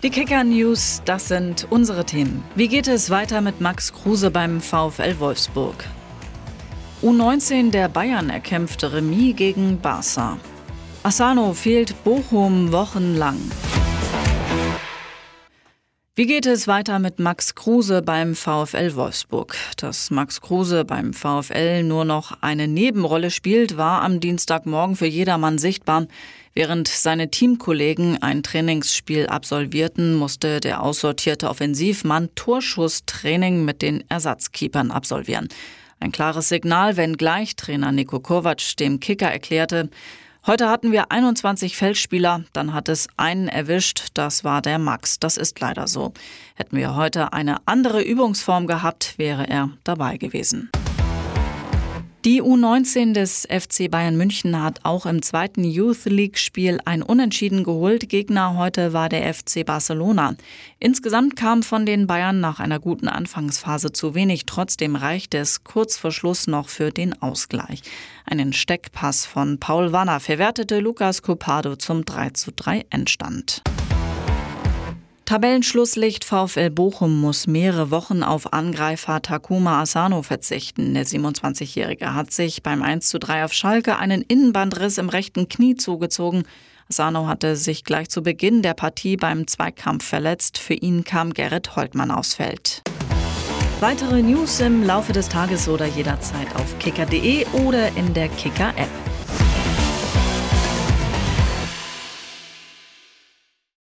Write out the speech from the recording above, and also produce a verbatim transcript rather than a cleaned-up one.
Die Kicker-News, das sind unsere Themen. Wie geht es weiter mit Max Kruse beim VfL Wolfsburg? U neunzehn der Bayern erkämpfte Remis gegen Barca. Asano fehlt Bochum wochenlang. Wie geht es weiter mit Max Kruse beim VfL Wolfsburg? Dass Max Kruse beim VfL nur noch eine Nebenrolle spielt, war am Dienstagmorgen für jedermann sichtbar. Während seine Teamkollegen ein Trainingsspiel absolvierten, musste der aussortierte Offensivmann Torschusstraining mit den Ersatzkeepern absolvieren. Ein klares Signal, wenngleich Trainer Niko Kovac dem Kicker erklärte: Heute hatten wir einundzwanzig Feldspieler, dann hat es einen erwischt, das war der Max. Das ist leider so. Hätten wir heute eine andere Übungsform gehabt, wäre er dabei gewesen. Die U neunzehn des F C Bayern München hat auch im zweiten Youth League-Spiel ein Unentschieden geholt. Gegner heute war der F C Barcelona. Insgesamt kam von den Bayern nach einer guten Anfangsphase zu wenig. Trotzdem reichte es kurz vor Schluss noch für den Ausgleich. Einen Steckpass von Paul Wanner verwertete Lucas Copado zum drei zu drei Endstand. Tabellenschlusslicht VfL Bochum muss mehrere Wochen auf Angreifer Takuma Asano verzichten. Der siebenundzwanzigjährige hat sich beim eins zu drei auf Schalke einen Innenbandriss im rechten Knie zugezogen. Asano hatte sich gleich zu Beginn der Partie beim Zweikampf verletzt. Für ihn kam Gerrit Holtmann aufs Feld. Weitere News im Laufe des Tages oder jederzeit auf kicker punkt de oder in der Kicker-App.